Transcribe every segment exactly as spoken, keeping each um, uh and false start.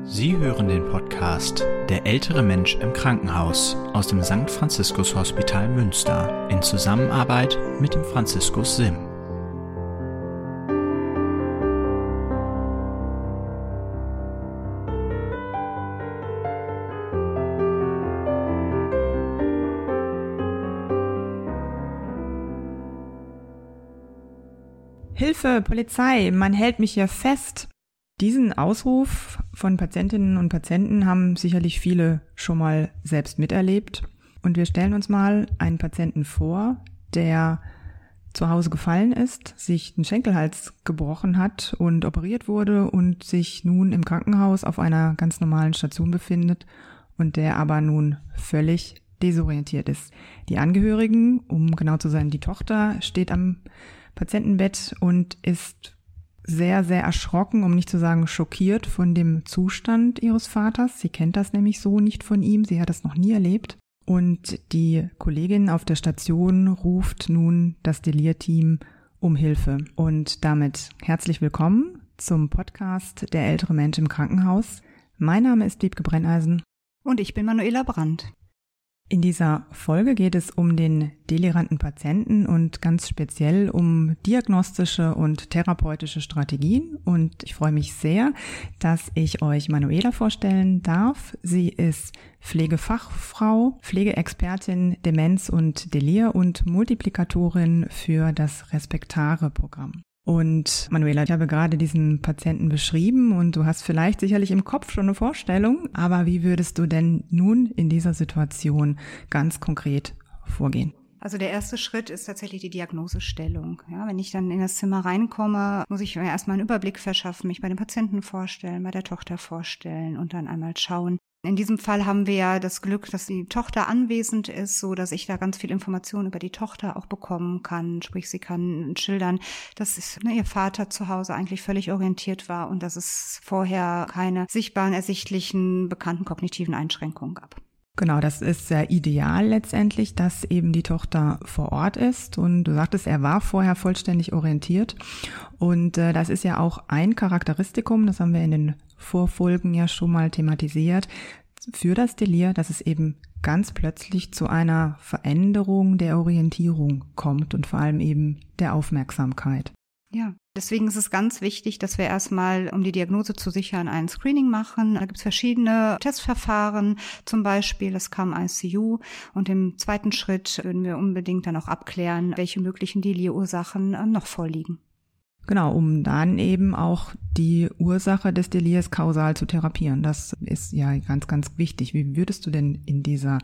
Sie hören den Podcast Der ältere Mensch im Krankenhaus aus dem Sankt Franziskus Hospital Münster in Zusammenarbeit mit dem Franziskus Sim. Hilfe, Polizei, man hält mich hier fest. Diesen Ausruf von Patientinnen und Patienten haben sicherlich viele schon mal selbst miterlebt. Und wir stellen uns mal einen Patienten vor, der zu Hause gefallen ist, sich den Schenkelhals gebrochen hat und operiert wurde und sich nun im Krankenhaus auf einer ganz normalen Station befindet und der aber nun völlig desorientiert ist. Die Angehörigen, um genau zu sein, die Tochter, steht am Patientenbett und ist sehr, sehr erschrocken, um nicht zu sagen schockiert von dem Zustand ihres Vaters. Sie kennt das nämlich so nicht von ihm, sie hat das noch nie erlebt. Und die Kollegin auf der Station ruft nun das Delir-Team um Hilfe. Und damit herzlich willkommen zum Podcast Der ältere Mensch im Krankenhaus. Mein Name ist Wiebke Brenneisen. Und ich bin Manuela Brandt. In dieser Folge geht es um den deliranten Patienten und ganz speziell um diagnostische und therapeutische Strategien. Und ich freue mich sehr, dass ich euch Manuela vorstellen darf. Sie ist Pflegefachfrau, Pflegeexpertin Demenz und Delir und Multiplikatorin für das Respektare-Programm. Und Manuela, ich habe gerade diesen Patienten beschrieben und du hast vielleicht sicherlich im Kopf schon eine Vorstellung, aber wie würdest du denn nun in dieser Situation ganz konkret vorgehen? Also der erste Schritt ist tatsächlich die Diagnosestellung. Ja, wenn ich dann in das Zimmer reinkomme, muss ich mir erstmal einen Überblick verschaffen, mich bei dem Patienten vorstellen, bei der Tochter vorstellen und dann einmal schauen. In diesem Fall haben wir ja das Glück, dass die Tochter anwesend ist, so dass ich da ganz viel Information über die Tochter auch bekommen kann. Sprich, sie kann schildern, dass es, ne, ihr Vater zu Hause eigentlich völlig orientiert war und dass es vorher keine sichtbaren, ersichtlichen, bekannten kognitiven Einschränkungen gab. Genau, das ist sehr ideal letztendlich, dass eben die Tochter vor Ort ist. Und du sagtest, er war vorher vollständig orientiert. Und äh, das ist ja auch ein Charakteristikum, das haben wir in den Vorfolgen ja schon mal thematisiert, für das Delir, dass es eben ganz plötzlich zu einer Veränderung der Orientierung kommt und vor allem eben der Aufmerksamkeit. Ja, deswegen ist es ganz wichtig, dass wir erstmal, um die Diagnose zu sichern, ein Screening machen. Da gibt es verschiedene Testverfahren, zum Beispiel das C A M-I C U. Und im zweiten Schritt würden wir unbedingt dann auch abklären, welche möglichen Delir-Ursachen noch vorliegen. Genau, um dann eben auch die Ursache des Delirs kausal zu therapieren. Das ist ja ganz, ganz wichtig. Wie würdest du denn in dieser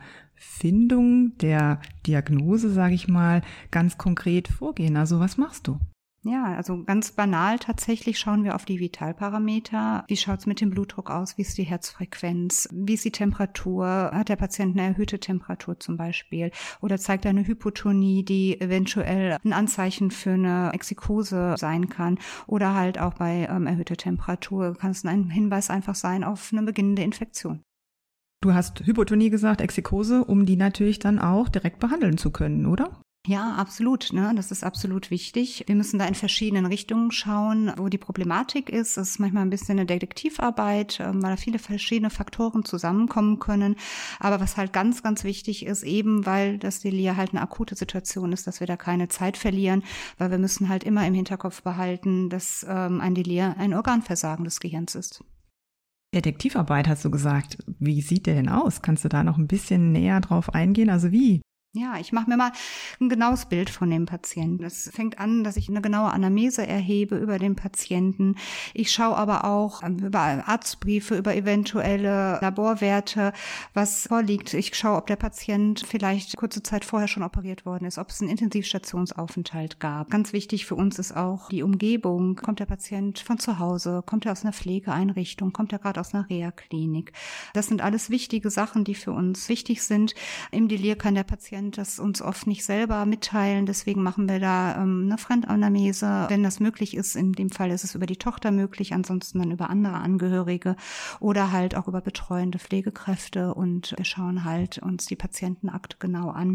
Findung der Diagnose, sage ich mal, ganz konkret vorgehen? Also was machst du? Ja, also ganz banal tatsächlich schauen wir auf die Vitalparameter. Wie schaut's mit dem Blutdruck aus? Wie ist die Herzfrequenz? Wie ist die Temperatur? Hat der Patient eine erhöhte Temperatur zum Beispiel? Oder zeigt er eine Hypotonie, die eventuell ein Anzeichen für eine Exikose sein kann? Oder halt auch bei ähm, erhöhter Temperatur kann es ein Hinweis einfach sein auf eine beginnende Infektion. Du hast Hypotonie gesagt, Exikose, um die natürlich dann auch direkt behandeln zu können, oder? Ja, absolut, ne? Das ist absolut wichtig. Wir müssen da in verschiedenen Richtungen schauen, wo die Problematik ist. Das ist manchmal ein bisschen eine Detektivarbeit, weil da viele verschiedene Faktoren zusammenkommen können. Aber was halt ganz, ganz wichtig ist, eben weil das Delir halt eine akute Situation ist, dass wir da keine Zeit verlieren, weil wir müssen halt immer im Hinterkopf behalten, dass ähm, ein Delir ein Organversagen des Gehirns ist. Detektivarbeit hast du gesagt. Wie sieht der denn aus? Kannst du da noch ein bisschen näher drauf eingehen? Also wie? Ja, ich mache mir mal ein genaues Bild von dem Patienten. Es fängt an, dass ich eine genaue Anamnese erhebe über den Patienten. Ich schaue aber auch über Arztbriefe, über eventuelle Laborwerte, was vorliegt. Ich schaue, ob der Patient vielleicht kurze Zeit vorher schon operiert worden ist, ob es einen Intensivstationsaufenthalt gab. Ganz wichtig für uns ist auch die Umgebung. Kommt der Patient von zu Hause? Kommt er aus einer Pflegeeinrichtung? Kommt er gerade aus einer Reha-Klinik? Das sind alles wichtige Sachen, die für uns wichtig sind. Im Delir kann der Patient das uns oft nicht selber mitteilen. Deswegen machen wir da ähm, eine Fremdanamnese, wenn das möglich ist. In dem Fall ist es über die Tochter möglich, ansonsten dann über andere Angehörige oder halt auch über betreuende Pflegekräfte. Und wir schauen halt uns die Patientenakte genau an.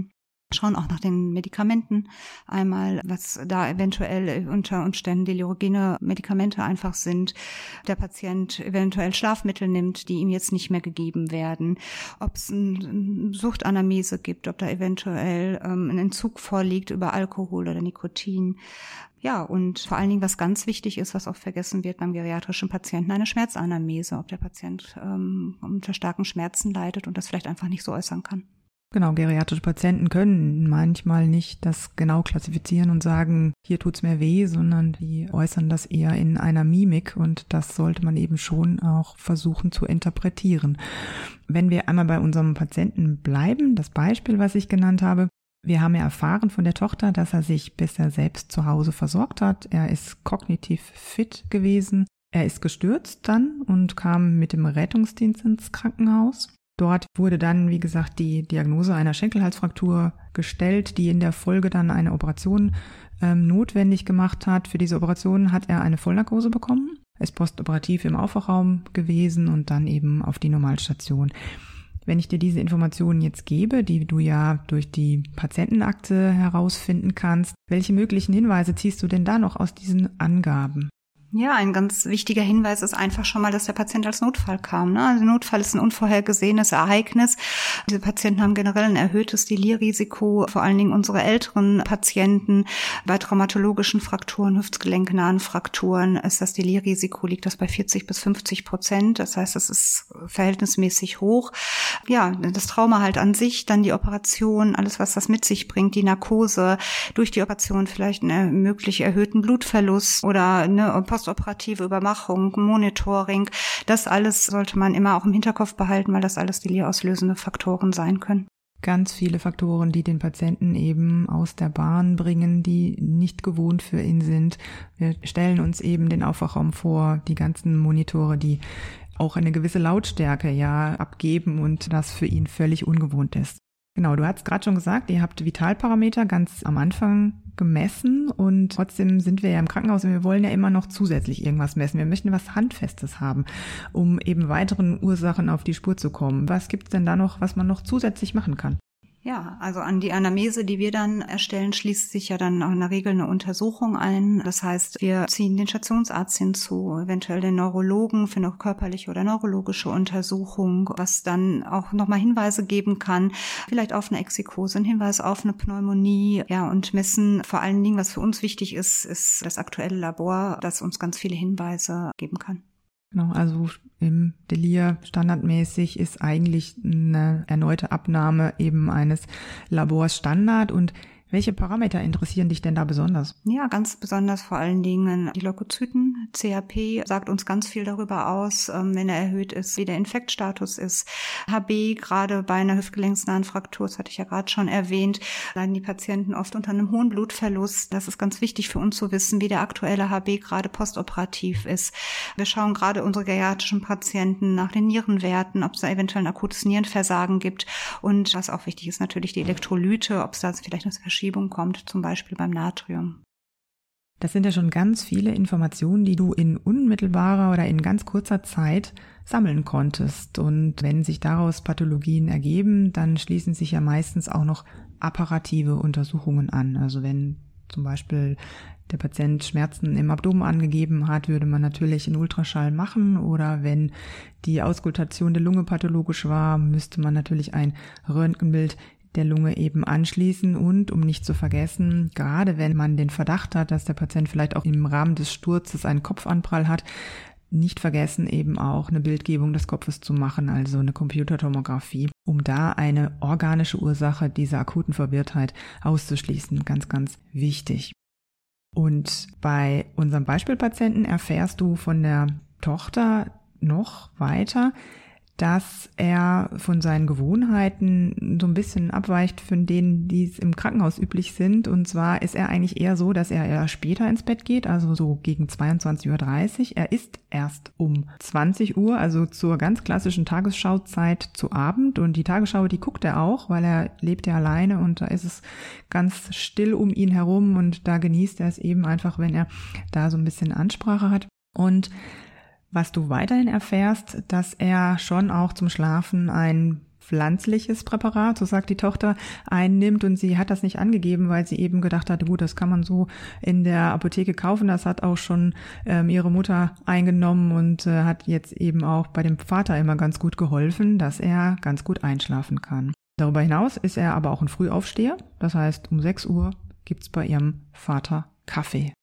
schauen auch nach den Medikamenten einmal, was da eventuell unter Umständen deliorogene Medikamente einfach sind. Der Patient eventuell Schlafmittel nimmt, die ihm jetzt nicht mehr gegeben werden. Ob es eine Suchtanamnese gibt, ob da eventuell ähm, ein Entzug vorliegt über Alkohol oder Nikotin. Ja, und vor allen Dingen, was ganz wichtig ist, was oft vergessen wird beim geriatrischen Patienten, eine Schmerzanamnese, ob der Patient ähm, unter starken Schmerzen leidet und das vielleicht einfach nicht so äußern kann. Genau, geriatrische Patienten können manchmal nicht das genau klassifizieren und sagen, hier tut's mir weh, sondern die äußern das eher in einer Mimik und das sollte man eben schon auch versuchen zu interpretieren. Wenn wir einmal bei unserem Patienten bleiben, das Beispiel, was ich genannt habe, wir haben ja erfahren von der Tochter, dass er sich bisher selbst zu Hause versorgt hat. Er ist kognitiv fit gewesen. Er ist gestürzt dann und kam mit dem Rettungsdienst ins Krankenhaus. Dort wurde dann, wie gesagt, die Diagnose einer Schenkelhalsfraktur gestellt, die in der Folge dann eine Operation ähm, notwendig gemacht hat. Für diese Operation hat er eine Vollnarkose bekommen, ist postoperativ im Aufwachraum gewesen und dann eben auf die Normalstation. Wenn ich dir diese Informationen jetzt gebe, die du ja durch die Patientenakte herausfinden kannst, welche möglichen Hinweise ziehst du denn da noch aus diesen Angaben? Ja, ein ganz wichtiger Hinweis ist einfach schon mal, dass der Patient als Notfall kam. Ne? Also Notfall ist ein unvorhergesehenes Ereignis. Diese Patienten haben generell ein erhöhtes Delirrisiko, vor allen Dingen unsere älteren Patienten. Bei traumatologischen Frakturen, hüftgelenknahen Frakturen ist das Delirrisiko, liegt das bei vierzig bis fünfzig Prozent. Das heißt, es ist verhältnismäßig hoch. Ja, das Trauma halt an sich, dann die Operation, alles, was das mit sich bringt, die Narkose, durch die Operation vielleicht einen möglich erhöhten Blutverlust oder eine postoperative Überwachung, Monitoring, das alles sollte man immer auch im Hinterkopf behalten, weil das alles delirauslösende Faktoren sein können. Ganz viele Faktoren, die den Patienten eben aus der Bahn bringen, die nicht gewohnt für ihn sind. Wir stellen uns eben den Aufwachraum vor, die ganzen Monitore, die auch eine gewisse Lautstärke ja abgeben und das für ihn völlig ungewohnt ist. Genau, du hast gerade schon gesagt, ihr habt Vitalparameter ganz am Anfang gemessen und trotzdem sind wir ja im Krankenhaus und wir wollen ja immer noch zusätzlich irgendwas messen. Wir möchten was Handfestes haben, um eben weiteren Ursachen auf die Spur zu kommen. Was gibt's denn da noch, was man noch zusätzlich machen kann? Ja, also an die Anamnese, die wir dann erstellen, schließt sich ja dann auch in der Regel eine Untersuchung ein. Das heißt, wir ziehen den Stationsarzt hinzu, eventuell den Neurologen für eine körperliche oder neurologische Untersuchung, was dann auch nochmal Hinweise geben kann, vielleicht auf eine Exikose, einen Hinweis auf eine Pneumonie. Ja, und messen vor allen Dingen, was für uns wichtig ist, ist das aktuelle Labor, das uns ganz viele Hinweise geben kann. Genau, also im Delir standardmäßig ist eigentlich eine erneute Abnahme eben eines Labors Standard. Und welche Parameter interessieren dich denn da besonders? Ja, ganz besonders vor allen Dingen die Leukozyten. C H P sagt uns ganz viel darüber aus, wenn er erhöht ist, wie der Infektstatus ist. H B, gerade bei einer hüftgelenksnahen Fraktur, das hatte ich ja gerade schon erwähnt, leiden die Patienten oft unter einem hohen Blutverlust. Das ist ganz wichtig für uns zu wissen, wie der aktuelle H B gerade postoperativ ist. Wir schauen gerade unsere geriatrischen Patienten nach den Nierenwerten, ob es da eventuell ein akutes Nierenversagen gibt. Und was auch wichtig ist, natürlich die Elektrolyte, ob es da vielleicht eine Verschiebung kommt, zum Beispiel beim Natrium. Das sind ja schon ganz viele Informationen, die du in unmittelbarer oder in ganz kurzer Zeit sammeln konntest. Und wenn sich daraus Pathologien ergeben, dann schließen sich ja meistens auch noch apparative Untersuchungen an. Also wenn zum Beispiel der Patient Schmerzen im Abdomen angegeben hat, würde man natürlich einen Ultraschall machen. Oder wenn die Auskultation der Lunge pathologisch war, müsste man natürlich ein Röntgenbild der Lunge eben anschließen und, um nicht zu vergessen, gerade wenn man den Verdacht hat, dass der Patient vielleicht auch im Rahmen des Sturzes einen Kopfanprall hat, nicht vergessen eben auch eine Bildgebung des Kopfes zu machen, also eine Computertomographie, um da eine organische Ursache dieser akuten Verwirrtheit auszuschließen. Ganz, ganz wichtig. Und bei unserem Beispielpatienten erfährst du von der Tochter noch weiter, dass er von seinen Gewohnheiten so ein bisschen abweicht von denen, die es im Krankenhaus üblich sind. Und zwar ist er eigentlich eher so, dass er eher später ins Bett geht, also so gegen zweiundzwanzig Uhr dreißig. Er isst erst um zwanzig Uhr, also zur ganz klassischen Tagesschauzeit zu Abend. Und die Tagesschau, die guckt er auch, weil er lebt ja alleine und da ist es ganz still um ihn herum und da genießt er es eben einfach, wenn er da so ein bisschen Ansprache hat. Und was du weiterhin erfährst, dass er schon auch zum Schlafen ein pflanzliches Präparat, so sagt die Tochter, einnimmt. Und sie hat das nicht angegeben, weil sie eben gedacht hatte, gut, das kann man so in der Apotheke kaufen. Das hat auch schon ähm, ihre Mutter eingenommen und äh, hat jetzt eben auch bei dem Vater immer ganz gut geholfen, dass er ganz gut einschlafen kann. Darüber hinaus ist er aber auch ein Frühaufsteher. Das heißt, um sechs Uhr gibt's bei ihrem Vater Kaffee.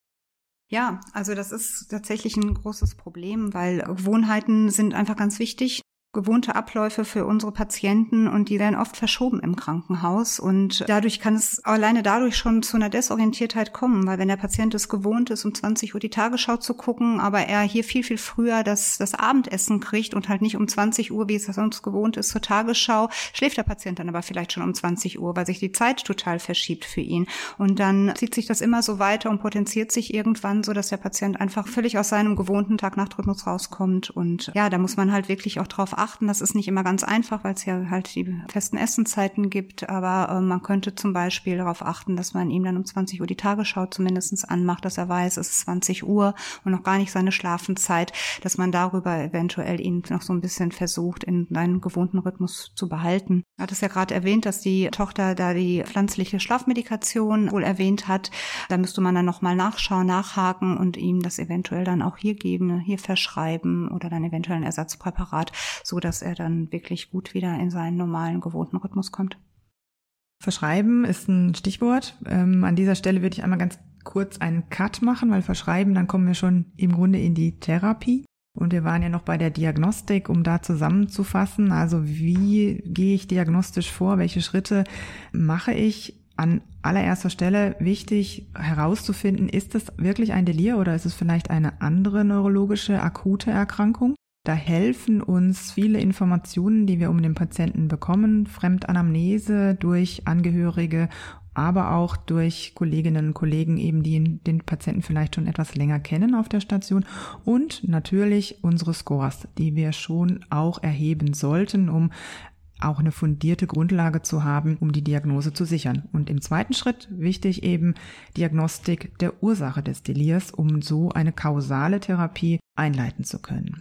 Ja, also das ist tatsächlich ein großes Problem, weil Gewohnheiten sind einfach ganz wichtig. Gewohnte Abläufe für unsere Patienten und die werden oft verschoben im Krankenhaus und dadurch kann es alleine dadurch schon zu einer Desorientiertheit kommen, weil wenn der Patient es gewohnt ist, um zwanzig Uhr die Tagesschau zu gucken, aber er hier viel, viel früher das, das Abendessen kriegt und halt nicht um zwanzig Uhr, wie es sonst gewohnt ist, zur Tagesschau, schläft der Patient dann aber vielleicht schon um zwanzig Uhr, weil sich die Zeit total verschiebt für ihn und dann zieht sich das immer so weiter und potenziert sich irgendwann so, dass der Patient einfach völlig aus seinem gewohnten Tag-Nacht-Rhythmus rauskommt und ja, da muss man halt wirklich auch drauf achten. Das ist nicht immer ganz einfach, weil es ja halt die festen Essenszeiten gibt, aber äh, man könnte zum Beispiel darauf achten, dass man ihm dann um zwanzig Uhr die Tagesschau zumindest anmacht, dass er weiß, es ist zwanzig Uhr und noch gar nicht seine Schlafenszeit, dass man darüber eventuell ihn noch so ein bisschen versucht, in seinen gewohnten Rhythmus zu behalten. Er hat es ja gerade erwähnt, dass die Tochter da die pflanzliche Schlafmedikation wohl erwähnt hat. Da müsste man dann nochmal nachschauen, nachhaken und ihm das eventuell dann auch hier geben, hier verschreiben oder dann eventuell ein Ersatzpräparat, so dass er dann wirklich gut wieder in seinen normalen, gewohnten Rhythmus kommt. Verschreiben ist ein Stichwort. Ähm, an dieser Stelle würde ich einmal ganz kurz einen Cut machen, weil verschreiben, dann kommen wir schon im Grunde in die Therapie. Und wir waren ja noch bei der Diagnostik, um da zusammenzufassen. Also wie gehe ich diagnostisch vor? Welche Schritte mache ich? An allererster Stelle wichtig herauszufinden, ist es wirklich ein Delir oder ist es vielleicht eine andere neurologische, akute Erkrankung? Da helfen uns viele Informationen, die wir um den Patienten bekommen, Fremdanamnese durch Angehörige, aber auch durch Kolleginnen und Kollegen eben, die den Patienten vielleicht schon etwas länger kennen auf der Station und natürlich unsere Scores, die wir schon auch erheben sollten, um auch eine fundierte Grundlage zu haben, um die Diagnose zu sichern. Und im zweiten Schritt wichtig eben Diagnostik der Ursache des Delirs, um so eine kausale Therapie einleiten zu können.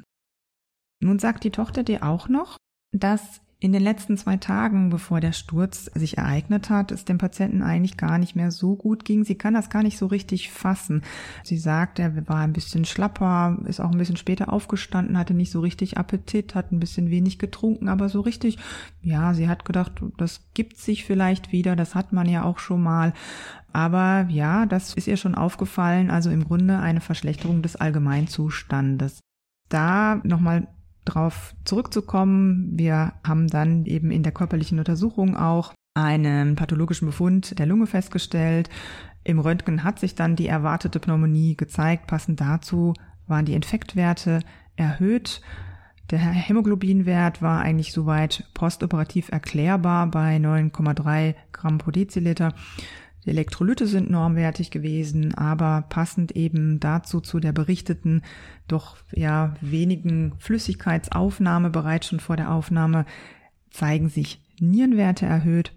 Nun sagt die Tochter dir auch noch, dass in den letzten zwei Tagen, bevor der Sturz sich ereignet hat, es dem Patienten eigentlich gar nicht mehr so gut ging. Sie kann das gar nicht so richtig fassen. Sie sagt, er war ein bisschen schlapper, ist auch ein bisschen später aufgestanden, hatte nicht so richtig Appetit, hat ein bisschen wenig getrunken, aber so richtig, ja, sie hat gedacht, das gibt sich vielleicht wieder, das hat man ja auch schon mal. Aber ja, das ist ihr schon aufgefallen, also im Grunde eine Verschlechterung des Allgemeinzustandes. Da nochmal drauf zurückzukommen, wir haben dann eben in der körperlichen Untersuchung auch einen pathologischen Befund der Lunge festgestellt. Im Röntgen hat sich dann die erwartete Pneumonie gezeigt. Passend dazu waren die Infektwerte erhöht. Der Hämoglobinwert war eigentlich soweit postoperativ erklärbar bei neun Komma drei Gramm pro Deziliter. Die Elektrolyte sind normwertig gewesen, aber passend eben dazu zu der berichteten, doch ja wenigen Flüssigkeitsaufnahme bereits schon vor der Aufnahme zeigen sich Nierenwerte erhöht.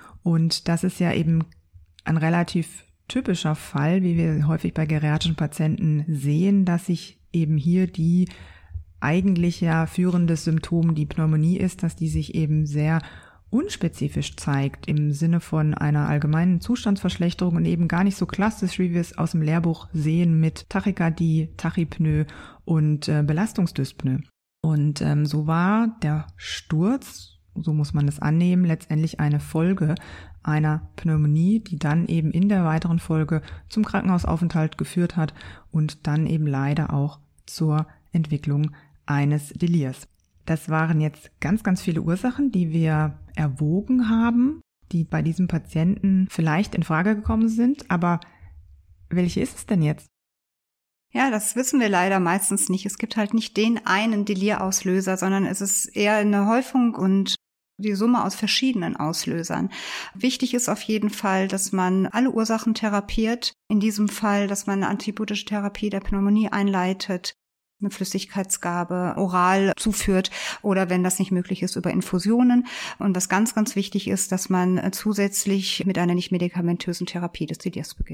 Und das ist ja eben ein relativ typischer Fall, wie wir häufig bei geriatrischen Patienten sehen, dass sich eben hier die eigentlich ja führendes Symptom, die Pneumonie ist, dass die sich eben sehr unspezifisch zeigt im Sinne von einer allgemeinen Zustandsverschlechterung und eben gar nicht so klassisch, wie wir es aus dem Lehrbuch sehen mit Tachykardie, Tachypnoe und äh, Belastungsdyspnoe. Und ähm, so war der Sturz, so muss man es annehmen, letztendlich eine Folge einer Pneumonie, die dann eben in der weiteren Folge zum Krankenhausaufenthalt geführt hat und dann eben leider auch zur Entwicklung eines Delirs. Das waren jetzt ganz, ganz viele Ursachen, die wir erwogen haben, die bei diesem Patienten vielleicht in Frage gekommen sind. Aber welche ist es denn jetzt? Ja, das wissen wir leider meistens nicht. Es gibt halt nicht den einen Delirauslöser, sondern es ist eher eine Häufung und die Summe aus verschiedenen Auslösern. Wichtig ist auf jeden Fall, dass man alle Ursachen therapiert. In diesem Fall, dass man eine antibiotische Therapie der Pneumonie einleitet, eine Flüssigkeitsgabe oral zuführt oder wenn das nicht möglich ist, über Infusionen. Und was ganz, ganz wichtig ist, dass man zusätzlich mit einer nicht medikamentösen Therapie des Delirs beginnt.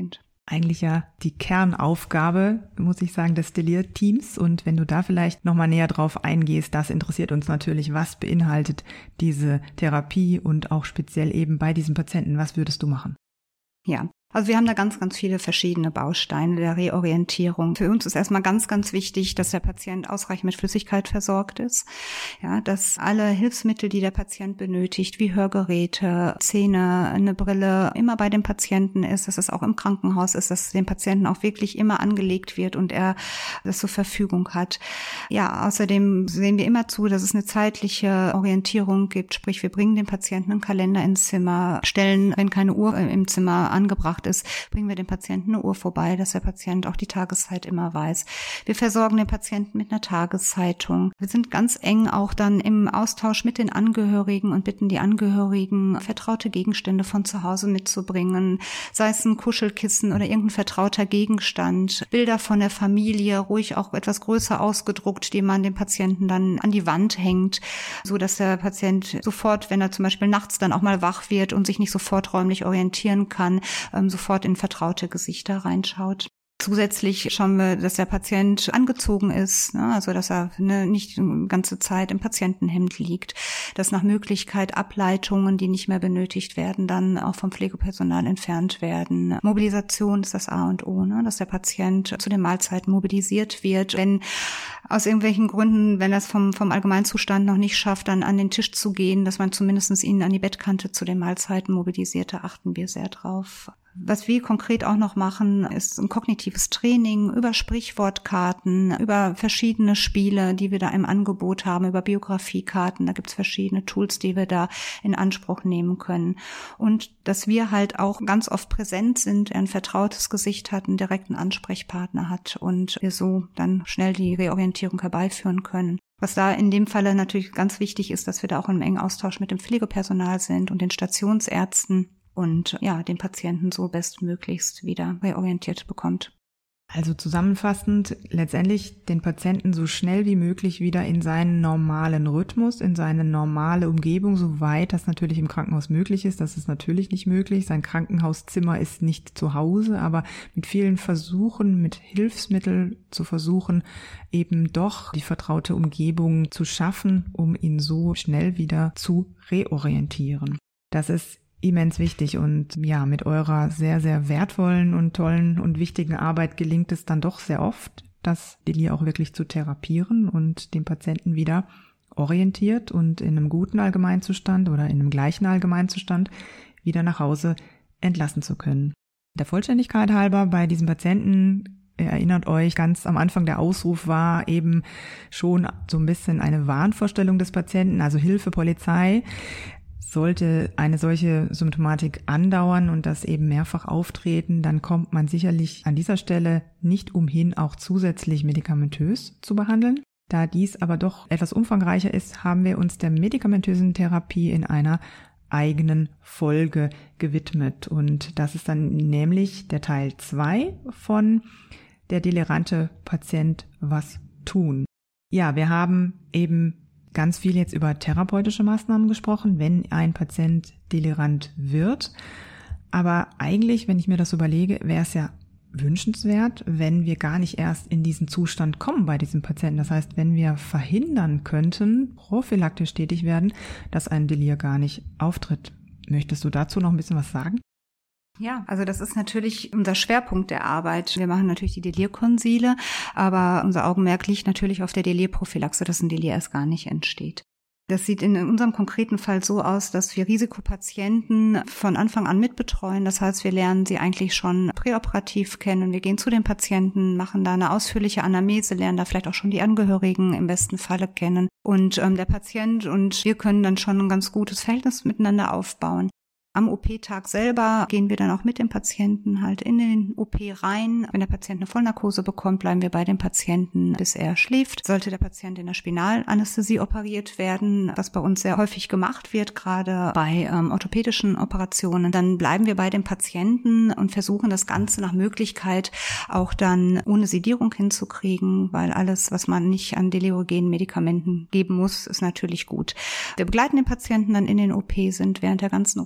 eigentlich ja die Kernaufgabe, muss ich sagen, des Delir-Teams. Und wenn du da vielleicht nochmal näher drauf eingehst, das interessiert uns natürlich. Was beinhaltet diese Therapie und auch speziell eben bei diesen Patienten? Was würdest du machen? Ja. Also wir haben da ganz, ganz viele verschiedene Bausteine der Reorientierung. Für uns ist erstmal ganz, ganz wichtig, dass der Patient ausreichend mit Flüssigkeit versorgt ist. Ja, dass alle Hilfsmittel, die der Patient benötigt, wie Hörgeräte, Zähne, eine Brille, immer bei dem Patienten ist, dass es auch im Krankenhaus ist, dass dem Patienten auch wirklich immer angelegt wird und er das zur Verfügung hat. Ja, außerdem sehen wir immer zu, dass es eine zeitliche Orientierung gibt. Sprich, wir bringen den Patienten einen Kalender ins Zimmer, stellen, wenn keine Uhr im Zimmer angebracht ist, bringen wir dem Patienten eine Uhr vorbei, dass der Patient auch die Tageszeit immer weiß. Wir versorgen den Patienten mit einer Tageszeitung. Wir sind ganz eng auch dann im Austausch mit den Angehörigen und bitten die Angehörigen, vertraute Gegenstände von zu Hause mitzubringen, sei es ein Kuschelkissen oder irgendein vertrauter Gegenstand, Bilder von der Familie, ruhig auch etwas größer ausgedruckt, die man dem Patienten dann an die Wand hängt, so dass der Patient sofort, wenn er zum Beispiel nachts dann auch mal wach wird und sich nicht sofort räumlich orientieren kann, sofort in vertraute Gesichter reinschaut. Zusätzlich schauen wir, dass der Patient angezogen ist, ne, also dass er ne, nicht die ganze Zeit im Patientenhemd liegt, dass nach Möglichkeit Ableitungen, die nicht mehr benötigt werden, dann auch vom Pflegepersonal entfernt werden. Mobilisation ist das A und O, ne, dass der Patient zu den Mahlzeiten mobilisiert wird. Wenn aus irgendwelchen Gründen, wenn er es vom, vom Allgemeinzustand noch nicht schafft, dann an den Tisch zu gehen, dass man zumindest ihn an die Bettkante zu den Mahlzeiten mobilisiert, da achten wir sehr drauf. Was wir konkret auch noch machen, ist ein kognitives Training über Sprichwortkarten, über verschiedene Spiele, die wir da im Angebot haben, über Biografiekarten. Da gibt's verschiedene Tools, die wir da in Anspruch nehmen können. Und dass wir halt auch ganz oft präsent sind, er ein vertrautes Gesicht hat, einen direkten Ansprechpartner hat und wir so dann schnell die Reorientierung herbeiführen können. Was da in dem Falle natürlich ganz wichtig ist, dass wir da auch im engen Austausch mit dem Pflegepersonal sind und den Stationsärzten. Und ja, den Patienten so bestmöglichst wieder reorientiert bekommt. Also zusammenfassend, letztendlich den Patienten so schnell wie möglich wieder in seinen normalen Rhythmus, in seine normale Umgebung, soweit das natürlich im Krankenhaus möglich ist. Das ist natürlich nicht möglich. Sein Krankenhauszimmer ist nicht zu Hause, aber mit vielen Versuchen, mit Hilfsmitteln zu versuchen, eben doch die vertraute Umgebung zu schaffen, um ihn so schnell wieder zu reorientieren. Das ist immens wichtig und ja, mit eurer sehr, sehr wertvollen und tollen und wichtigen Arbeit gelingt es dann doch sehr oft, das Delir auch wirklich zu therapieren und den Patienten wieder orientiert und in einem guten Allgemeinzustand oder in einem gleichen Allgemeinzustand wieder nach Hause entlassen zu können. Der Vollständigkeit halber bei diesem Patienten, ihr erinnert euch, ganz am Anfang der Ausruf war eben schon so ein bisschen eine Wahnvorstellung des Patienten, also Hilfe, Polizei. Sollte eine solche Symptomatik andauern und das eben mehrfach auftreten, dann kommt man sicherlich an dieser Stelle nicht umhin, auch zusätzlich medikamentös zu behandeln. Da dies aber doch etwas umfangreicher ist, haben wir uns der medikamentösen Therapie in einer eigenen Folge gewidmet. Und das ist dann nämlich der Teil zwei von der delirante Patient was tun. Ja, wir haben eben ganz viel jetzt über therapeutische Maßnahmen gesprochen, wenn ein Patient delirant wird. Aber eigentlich, wenn ich mir das überlege, wäre es ja wünschenswert, wenn wir gar nicht erst in diesen Zustand kommen bei diesem Patienten. Das heißt, wenn wir verhindern könnten, prophylaktisch tätig werden, dass ein Delir gar nicht auftritt. Möchtest du dazu noch ein bisschen was sagen? Ja, also das ist natürlich unser Schwerpunkt der Arbeit. Wir machen natürlich die Delirkonsile, aber unser Augenmerk liegt natürlich auf der Delirprophylaxe, dass ein Delir erst gar nicht entsteht. Das sieht in unserem konkreten Fall so aus, dass wir Risikopatienten von Anfang an mitbetreuen. Das heißt, wir lernen sie eigentlich schon präoperativ kennen. Wir gehen zu den Patienten, machen da eine ausführliche Anamnese, lernen da vielleicht auch schon die Angehörigen im besten Falle kennen. Und ähm, der Patient und wir können dann schon ein ganz gutes Verhältnis miteinander aufbauen. Am O P-Tag selber gehen wir dann auch mit dem Patienten halt in den O P rein. Wenn der Patient eine Vollnarkose bekommt, bleiben wir bei dem Patienten, bis er schläft. Sollte der Patient in der Spinalanästhesie operiert werden, was bei uns sehr häufig gemacht wird, gerade bei ähm, orthopädischen Operationen, dann bleiben wir bei dem Patienten und versuchen das Ganze nach Möglichkeit auch dann ohne Sedierung hinzukriegen, weil alles, was man nicht an delirogenen Medikamenten geben muss, ist natürlich gut. Wir begleiten den Patienten dann in den O P, sind während der ganzen O P-Phase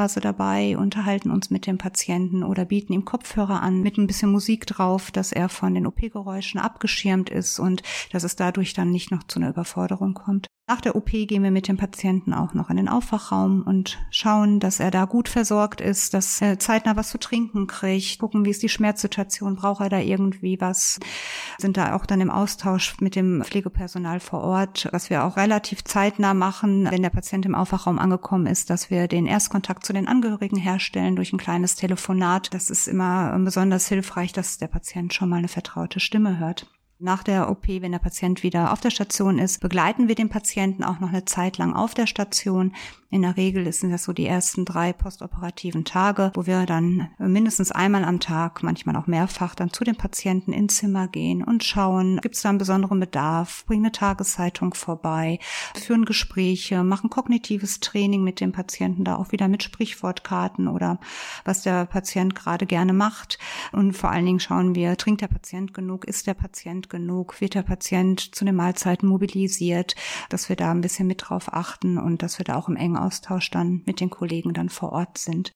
Sprechphase dabei, unterhalten uns mit dem Patienten oder bieten ihm Kopfhörer an mit ein bisschen Musik drauf, dass er von den O P-Geräuschen abgeschirmt ist und dass es dadurch dann nicht noch zu einer Überforderung kommt. Nach der O P gehen wir mit dem Patienten auch noch in den Aufwachraum und schauen, dass er da gut versorgt ist, dass er zeitnah was zu trinken kriegt, gucken, wie ist die Schmerzsituation, braucht er da irgendwie was, sind da auch dann im Austausch mit dem Pflegepersonal vor Ort, was wir auch relativ zeitnah machen, wenn der Patient im Aufwachraum angekommen ist, dass wir den Erstkontakt zu den Angehörigen herstellen durch ein kleines Telefonat. Das ist immer besonders hilfreich, dass der Patient schon mal eine vertraute Stimme hört. Nach der O P, wenn der Patient wieder auf der Station ist, begleiten wir den Patienten auch noch eine Zeit lang auf der Station. In der Regel sind das so die ersten drei postoperativen Tage, wo wir dann mindestens einmal am Tag, manchmal auch mehrfach, dann zu dem Patienten ins Zimmer gehen und schauen, gibt es da einen besonderen Bedarf, bringen eine Tageszeitung vorbei, führen Gespräche, machen kognitives Training mit dem Patienten, da auch wieder mit Sprichwortkarten oder was der Patient gerade gerne macht. Und vor allen Dingen schauen wir, trinkt der Patient genug, ist der Patient genug, wird der Patient zu den Mahlzeiten mobilisiert, dass wir da ein bisschen mit drauf achten und dass wir da auch im engen Austausch dann mit den Kollegen dann vor Ort sind.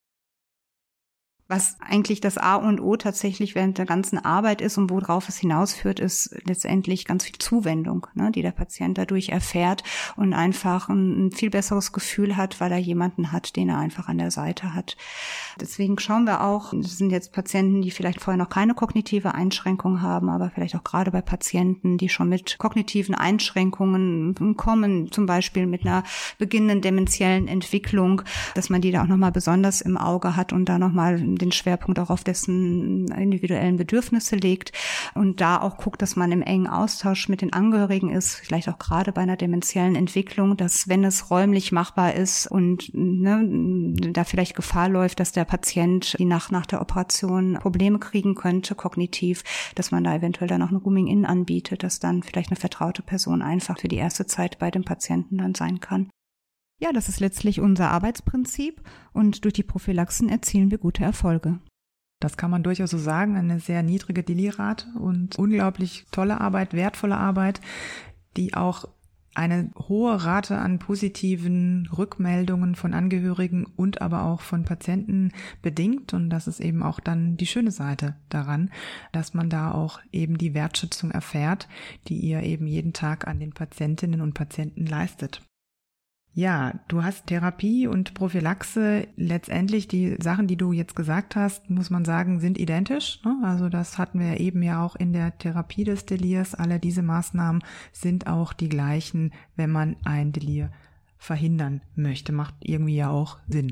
Was eigentlich das A und O tatsächlich während der ganzen Arbeit ist und worauf es hinausführt, ist letztendlich ganz viel Zuwendung, ne, die der Patient dadurch erfährt und einfach ein, ein viel besseres Gefühl hat, weil er jemanden hat, den er einfach an der Seite hat. Deswegen schauen wir auch, das sind jetzt Patienten, die vielleicht vorher noch keine kognitive Einschränkung haben, aber vielleicht auch gerade bei Patienten, die schon mit kognitiven Einschränkungen kommen, zum Beispiel mit einer beginnenden dementiellen Entwicklung, dass man die da auch nochmal besonders im Auge hat und da nochmal den Schwerpunkt auch auf dessen individuellen Bedürfnisse legt und da auch guckt, dass man im engen Austausch mit den Angehörigen ist, vielleicht auch gerade bei einer dementiellen Entwicklung, dass wenn es räumlich machbar ist und ne, da vielleicht Gefahr läuft, dass der Patient die Nacht nach der Operation Probleme kriegen könnte, kognitiv, dass man da eventuell dann auch ein Rooming-In anbietet, dass dann vielleicht eine vertraute Person einfach für die erste Zeit bei dem Patienten dann sein kann. Ja, das ist letztlich unser Arbeitsprinzip und durch die Prophylaxen erzielen wir gute Erfolge. Das kann man durchaus so sagen, eine sehr niedrige Delirrate und unglaublich tolle Arbeit, wertvolle Arbeit, die auch eine hohe Rate an positiven Rückmeldungen von Angehörigen und aber auch von Patienten bedingt. Und das ist eben auch dann die schöne Seite daran, dass man da auch eben die Wertschätzung erfährt, die ihr eben jeden Tag an den Patientinnen und Patienten leistet. Ja, du hast Therapie und Prophylaxe, letztendlich die Sachen, die du jetzt gesagt hast, muss man sagen, sind identisch. Ne? Also das hatten wir eben ja auch in der Therapie des Delirs. Alle diese Maßnahmen sind auch die gleichen, wenn man ein Delir verhindern möchte. Macht irgendwie ja auch Sinn.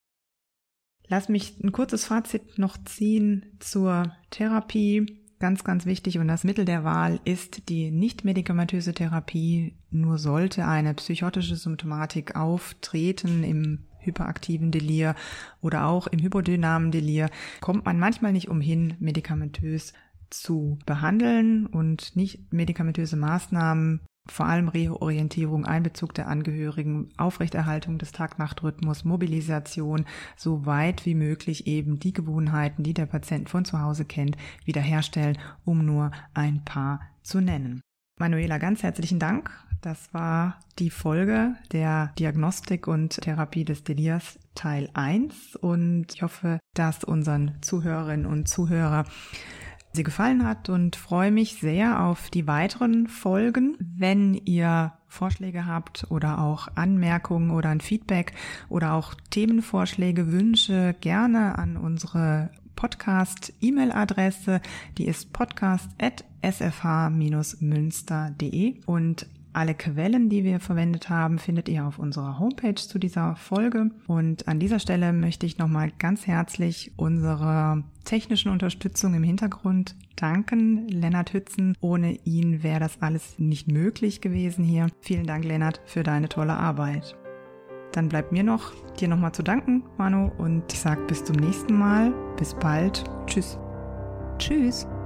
Lass mich ein kurzes Fazit noch ziehen zur Therapie. Ganz, ganz wichtig und das Mittel der Wahl ist die nicht-medikamentöse Therapie. Nur sollte eine psychotische Symptomatik auftreten im hyperaktiven Delir oder auch im hypodynamen Delir, kommt man manchmal nicht umhin, medikamentös zu behandeln und nicht-medikamentöse Maßnahmen, vor allem Reorientierung, Einbezug der Angehörigen, Aufrechterhaltung des Tag-Nacht-Rhythmus, Mobilisation, so weit wie möglich eben die Gewohnheiten, die der Patient von zu Hause kennt, wiederherstellen, um nur ein paar zu nennen. Manuela, ganz herzlichen Dank. Das war die Folge der Diagnostik und Therapie des Delirs Teil eins und ich hoffe, dass unseren Zuhörerinnen und Zuhörer sie gefallen hat und freue mich sehr auf die weiteren Folgen. Wenn ihr Vorschläge habt oder auch Anmerkungen oder ein Feedback oder auch Themenvorschläge, Wünsche, gerne an unsere Podcast-E-Mail-Adresse. Die ist podcast at s f h dash münster punkt d e und alle Quellen, die wir verwendet haben, findet ihr auf unserer Homepage zu dieser Folge. Und an dieser Stelle möchte ich nochmal ganz herzlich unserer technischen Unterstützung im Hintergrund danken. Lennart Hützen, ohne ihn wäre das alles nicht möglich gewesen hier. Vielen Dank, Lennart, für deine tolle Arbeit. Dann bleibt mir noch, dir nochmal zu danken, Manu, und ich sage bis zum nächsten Mal. Bis bald. Tschüss. Tschüss.